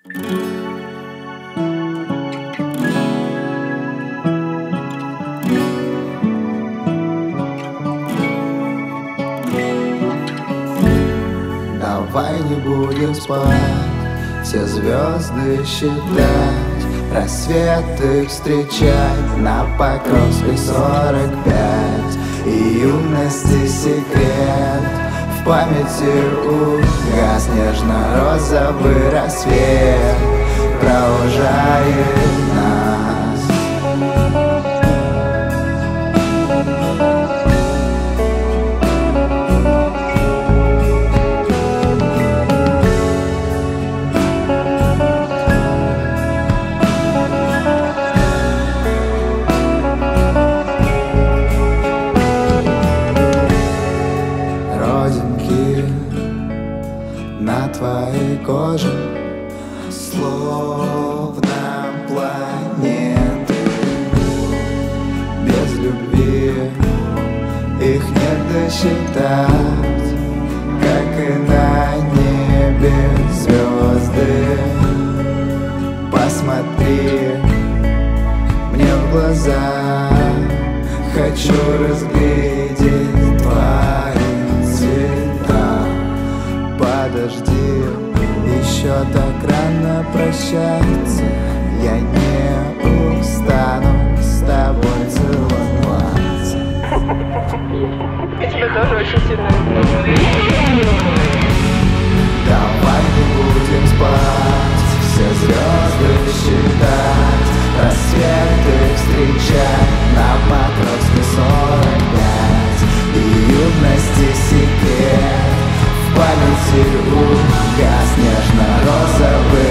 Давай не будем спать, все звезды считать, рассветы встречать на Покровской 45. И юности секрет в памяти угас, нежно-розовый рассвет провожает нас. Родинки на твоей коже, словно планеты. Без любви их не досчитать, как и на небе звезды. Посмотри мне в глаза, хочу разглядеть твои цвета. Подожди, еще так рано прощаться, я не устану с тобой целоваться. Я тебя тоже очень сильно люблю. Давай не будем спать, все звезды считать, рассветы встречать на Покровской 45. И юности секрет в памяти угас, нежно-розовый